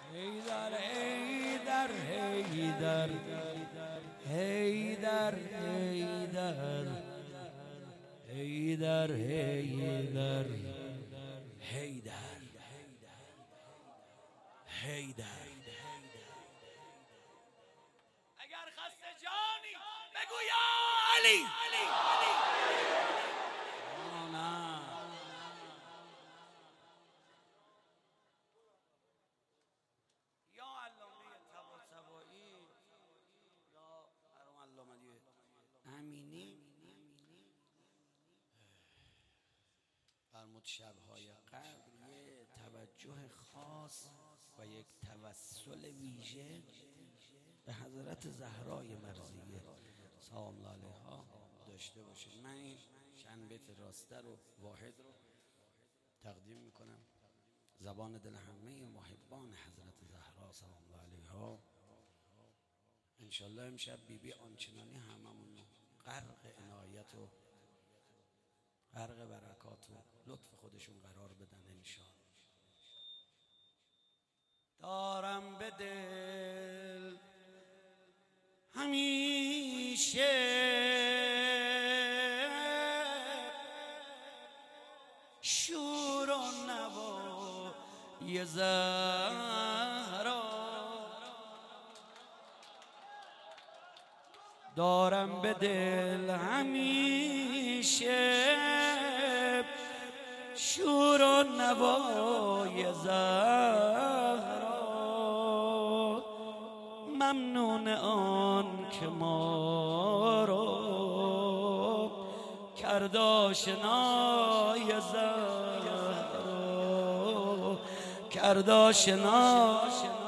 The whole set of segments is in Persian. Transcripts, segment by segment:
حیدر حیدر حیدر حیدر حیدر حیدر حیدر حیدر حیدر. اگر خسته جانی بگو یا علی. امینی فرمود شب‌های قدر یه توجه خاص و یک توسل ویژه به حضرت زهرای مرضیه سلام الله علیها داشته باشید. من این چند بیت راسته رو واحد رو تقدیم میکنم زبان دل همه محبان حضرت زهرا سلام الله علیها. انشالله امشب بیبی آنچنانی هممون غرق عنایت و غرق برکات و لطف خودشون قرار بدن انشالله. دارم به دل همیشه شور و نوای زهرا، دارم به دل همیشه شور و نوای زهرا، ممنون آن که ما رو کرد آشنای زهرا، کرد آشنا.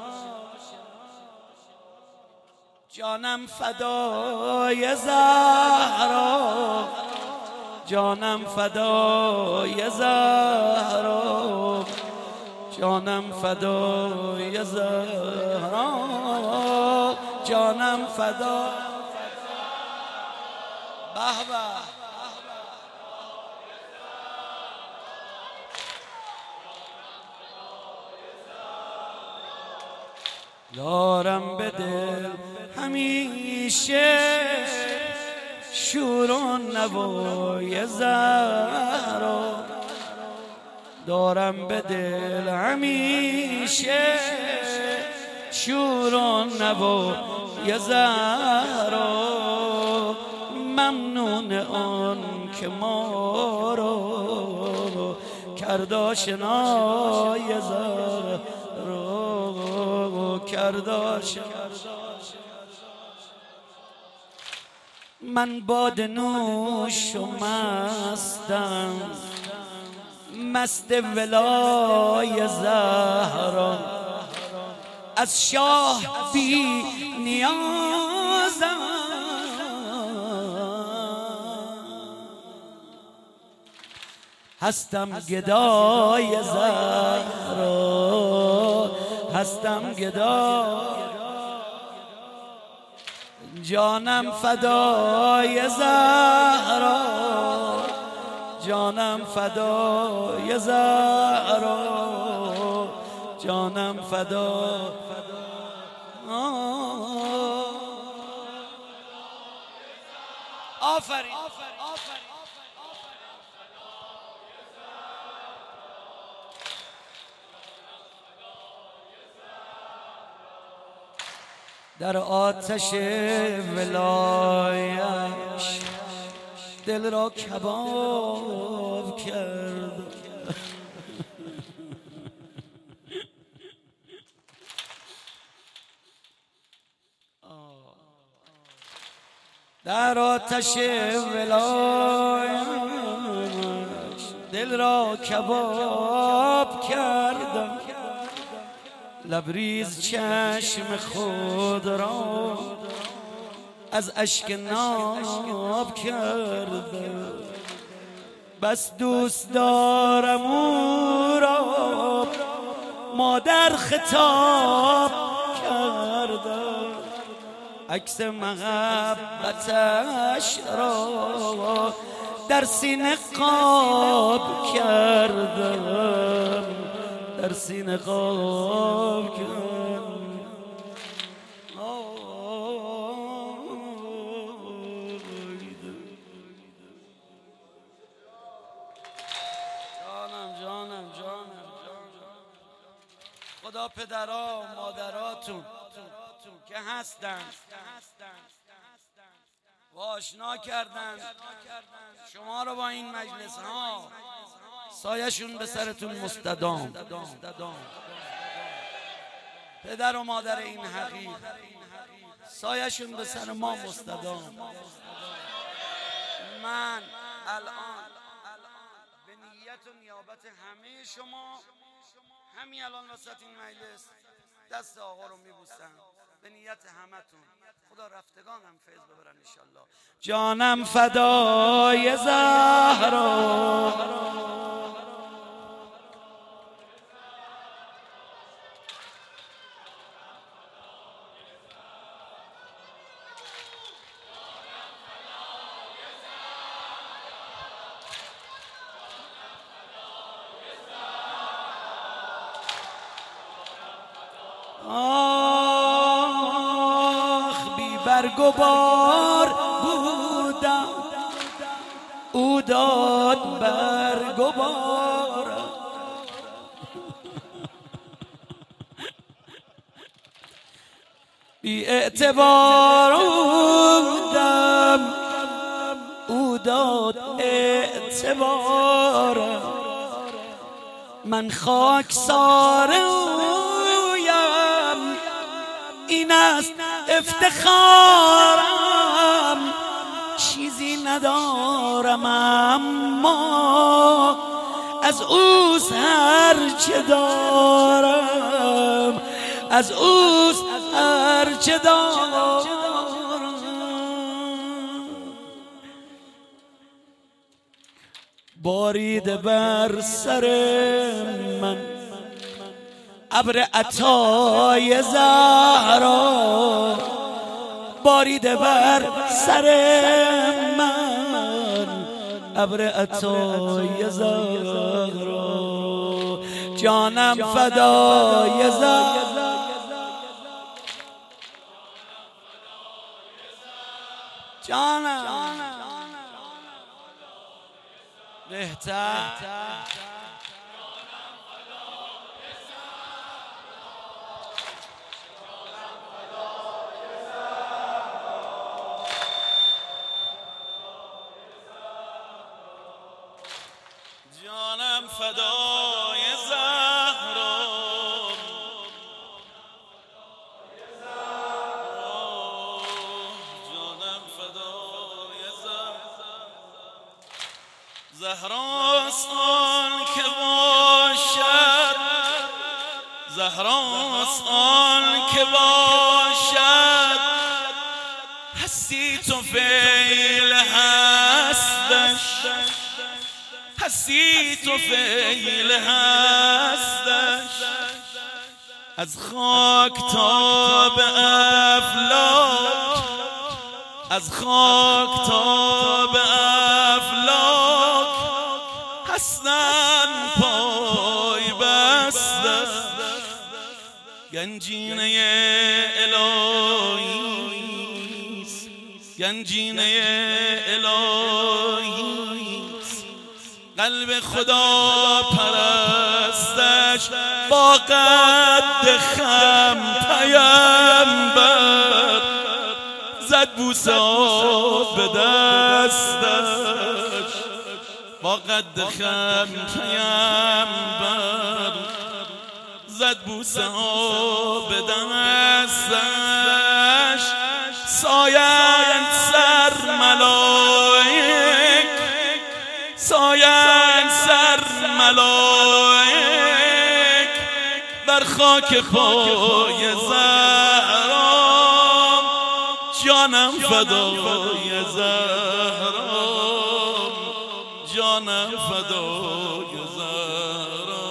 جانم فدای زهرا، جانم فدای زهرا، جانم فدای زهرا، جانم فدا. به به دارم به دل همیشه شور و نوای زهرا، دارم به دل همیشه شور و نوای زهرا، ممنون آن که ما رو کرد آشنای زهرا، کرد آشنا. من باده نوش و مستم، مست ولای زهرا، از شاه بی نیازم، هستم گدای زهرا، هستم گدای. جانم فدای زهرا، جانم فدای زهرا، جانم فدا. آفرین. در آتش ولایش دل را کباب کرد، در آتش ولایش دل را کباب کردم، لبریز چشم خود را از اشک ناب کردم، بس دوست دارم او را مادر خطاب کردم، عکس محبتش را در سینه قاب کردم، در سینه خواب کن. خدا پدرها مادراتون که هستن و آشنا کردن شما رو با این مجلس ها، سایشون به سرتون مستدام. پدر و مادر این حقیر سایشون به سر ما مستدام. من الان به نیت و نیابت همه شما همین الان وسط این مجلس دست آقا رو میبوسم به نیت همتون. خدا رفتگانم فیض ببرن انشالله. جانم فدای زهرا، برگ و بار بودم او داد برگ و بار، بی اعتبار بودم او داد اعتبار، من خاکسار اویم این است افتخارم، چیزی ندارم اما از اوست هر چه دارم، از اوست هر چه دارم. باریده بر سر من ابر عطای زهرا، باریده بر سر من ابر عطای زهرا، جانم فدای زهرا، جانم بهتر جانم فدای زهرا، جانم فدای زهراست آن که باشد، زهراست آن که باشد هستی تو فعل هستش، هستی تو فعل هستش، از خاک تا به افلاک، از خاک تا به افلاک هستن پای بسته، گنجینه الهیست، گنجینه الهیست، قلب خدا پرستش با قد خم پیمبر زد بوسه به دستش، با قد خم پیمبر زد بوسه به دستش، سایند سر ملائک، سایند سر ملائک بر خاک پای زهرا، جانم فدای زهرا، جانم فدای زهرا،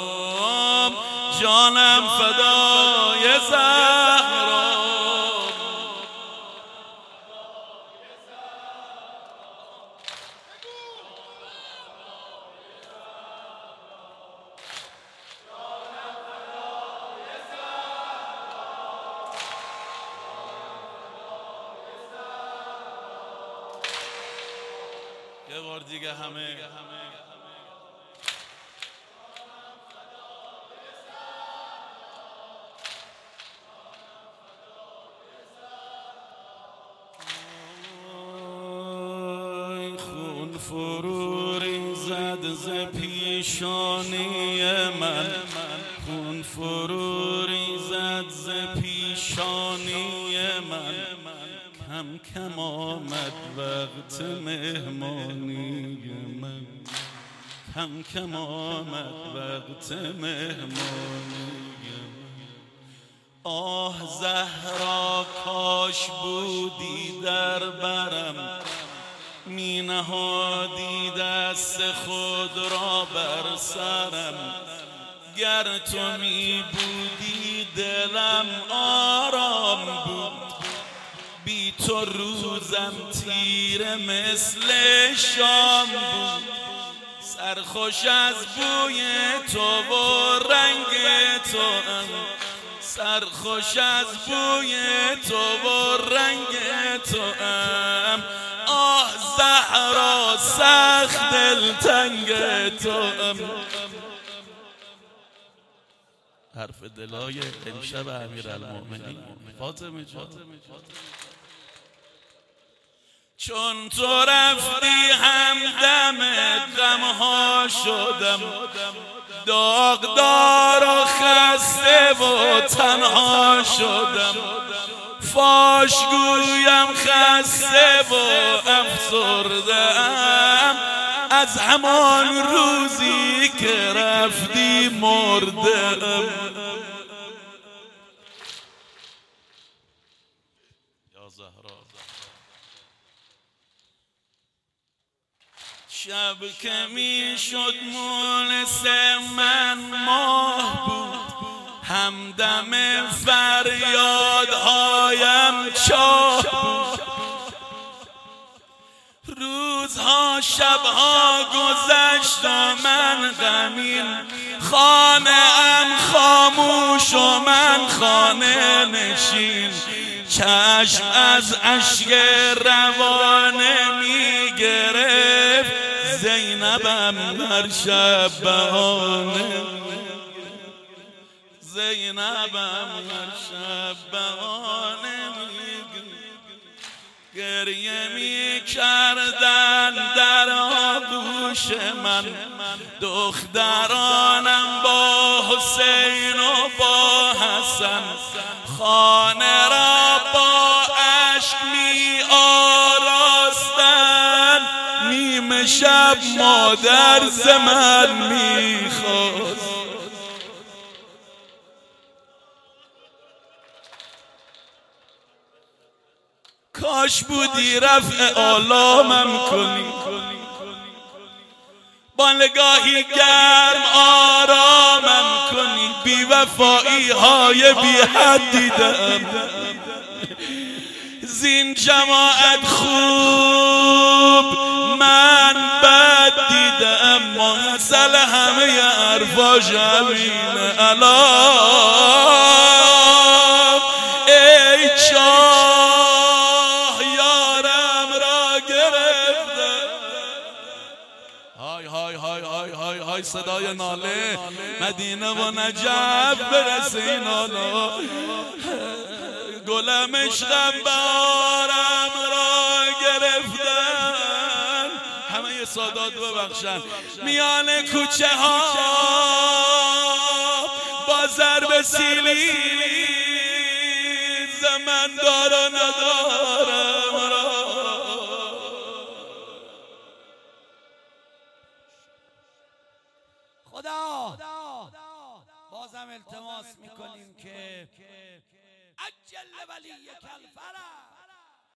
جانم فدای زهرا. بار دیگه همه خون فرو ریزد ز پیشانی من، خون فرو ریزد ز پیشانی من، کم کم آمد وقت مهمانی من، کم کم آمد وقت مهمانی من. آه زهرا کاش بودی در برم، می نهادی دست خود را بر سرم، گر تو می بودی دلم آرام بود، بی تو روزم تیره مثل شام بود. سرخوش از بوی تو و رنگ تو ام، سرخوش از بوی تو و رنگ تو ام. آه زهرا سخت دلتنگ تو ام. حرف دلای امشب امیرالمؤمنین فاطمه جان. چون تو رفتی همدم غمها شدم، داغدار و خسته و تنها شدم. فاش گویم خسته و افسرده‌ام، از همان روزی که رفتی مرده‌ام. یا زهرا شب که می شد مونس من ماه بود، همدم فریادهایم چاه بود. روزها شبها گذشت و من غمین، خانه ام خاموش و من خانه نشین. چشم از اشک روانه می گرفت، زینبم هر شب بهانه، زینبم هر شب بهانه گریه می کردن در آغوش من. دخترانم با حسین و با حسن، خانه را با اشک می آراستن. نیم شب مادر ز من می خواست. کاش بودی رفع آلامم کنی، با نگاهی گرم آرامم کنی. بی وفایی های بی حد دیدم، زین جماعت خوب من بد دیدم. محصل همه حرفاش همینه. الان ای چاه یارم را گرفته. های های های های های های صدای ناله مدینه و نجف برسه این ناله. گلم عشقم بارم را گرفتن. همه سادات ببخشن. میان کوچه ها با ضرب سیلی زمن دار و ندارم را. خدا بازم التماس میکنیم که عجل ولیک الفرج.